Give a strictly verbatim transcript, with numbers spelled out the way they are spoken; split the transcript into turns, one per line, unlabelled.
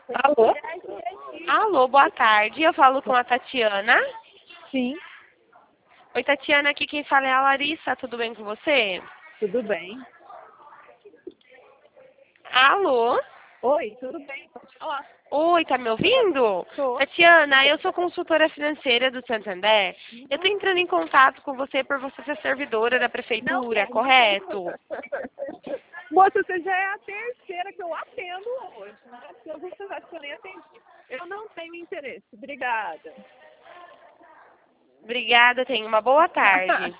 Alô?
Alô, boa tarde. Eu falo com a Tatiana.
Sim,
Oi, Tatiana, aqui quem fala é a Larissa. Tudo bem com você?
tudo bem.
Alô?
Oi, tudo bem, pode falar.
Oi, tá me ouvindo?
Tô.
Tatiana, eu sou consultora financeira do Santander. Eu tô entrando em contato com você por você ser servidora da
Não
prefeitura,
quero.
correto?
Moça, você já é a terceira que eu atendo hoje, né? Se eu você acha que eu nem atendi. Eu não tenho interesse. Obrigada.
Obrigada, tenha uma boa tarde.